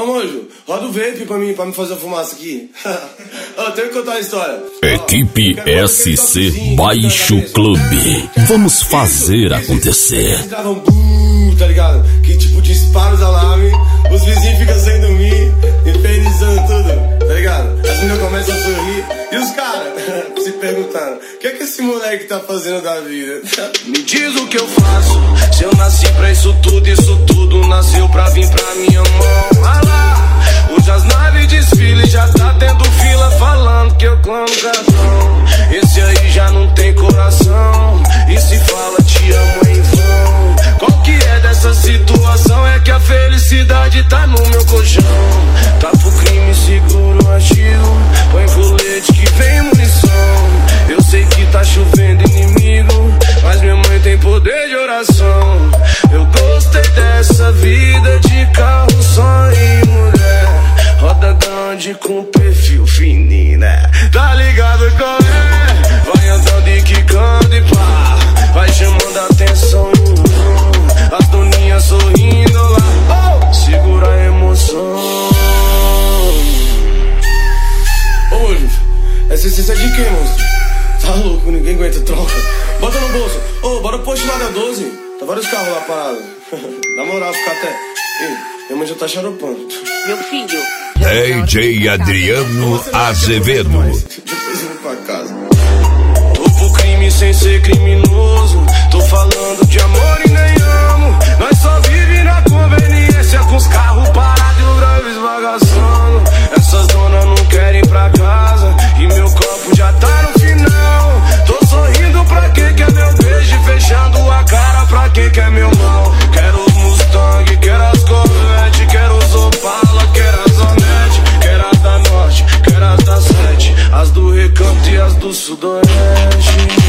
Ô, Mojo, roda o vape pra me fazer a fumaça aqui. Eu tenho que contar a história. Equipe SC Baixo Clube. Vamos fazer acontecer. Tá ligado? Que tipo dispara os alarmes, os vizinhos ficam sem dormir, infernizando tudo, tá ligado? As meninas começam a sorrir e os caras se perguntando: o que é que esse moleque tá fazendo da vida? Me diz o que eu faço, se eu nasci pra isso tudo nasceu pra vir pra minha mão. Ah lá, hoje as naves desfilam, já tá tendo fila falando que eu clamo cartão. Esse aí já não tem coração, e se fala te amo em vão. Qual que é dessa situação? É que a felicidade tá no meu colchão. Tá pro crime, seguro o artigo, põe colete que vem munição. Eu sei que tá chovendo inimigo, mas minha mãe tem poder de oração. Eu gostei dessa vida de carro, sonho e mulher. Roda grande com perfil fininho, né? Tá ligado qual é? Vai andando e quicando e pá, vai chamando a atenção. As doninhas sorrindo lá, oh, segura a emoção. Ô, Mojo, essa essência é de quem, monstro? Tá louco, ninguém aguenta troca. Bota no bolso. Ô, bora pro posto lá da 12. Tá vários carros lá parados. Na moral, ficar até... Ei, minha mãe já tá xaropando. Meu filho. DJ Adriano Azevedo. Depois eu vou pra casa. Tô pro crime sem ser criminoso, tô falando de amor e nem amo. Nós só vive na conveniência, com os carros parados e o grave esbagaçando. Essas donas não querem ir pra casa e meu copo já tá no final. Tô sorrindo pra quem quer meu beijo e fechando a cara pra quem quer meu mal. Quero os Mustang, quero as Corvette, quero os Opala, quero as Onete, quero as da Norte, quero as da Sete, as do Recanto e as do Sudoeste.